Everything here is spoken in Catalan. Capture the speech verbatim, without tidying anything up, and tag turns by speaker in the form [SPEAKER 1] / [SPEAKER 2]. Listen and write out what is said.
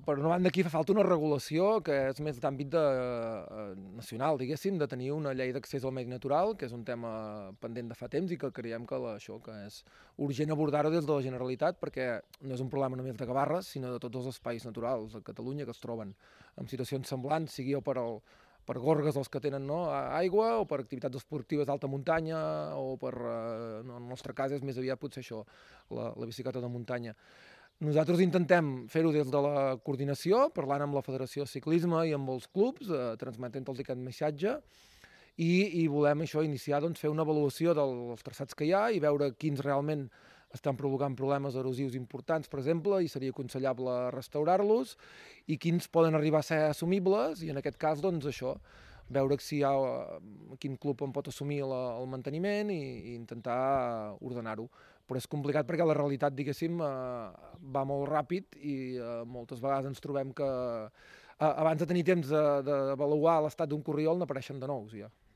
[SPEAKER 1] per una banda aquí fa falta una regulació que és més d'àmbit de, eh, nacional, diguéssim, de tenir una llei d'accés al medi natural, que és un tema pendent de fa temps i que creiem que la, això que és urgent abordar-ho des de la Generalitat, perquè no és un problema només de Gavarres, sinó de tots els espais naturals de Catalunya que es troben en situacions semblants, sigui o per al per gorgues els que tenen no, aigua, o per activitats esportives d'alta muntanya, o per, eh, en el nostre cas és més aviat potser això, la, la bicicleta de muntanya. Nosaltres intentem fer-ho des de la coordinació, parlant amb la Federació de Ciclisme i amb els clubs, eh, transmetent-los aquest missatge, i, i volem això iniciar, doncs, fer una avaluació dels traçats que hi ha i veure quins realment estan provocant problemes erosius importants, per exemple, i seria aconsellable restaurar-los, i quins poden arribar a ser assumibles, i en aquest cas, doncs, això, veure si hi ha, quin club en pot assumir la, el manteniment i, i intentar ordenar-ho. Però és complicat perquè la realitat, diguéssim, eh, va molt ràpid i eh, moltes vegades ens trobem que eh, abans de tenir temps d'avaluar l'estat d'un corriol n'apareixen de nous, ja.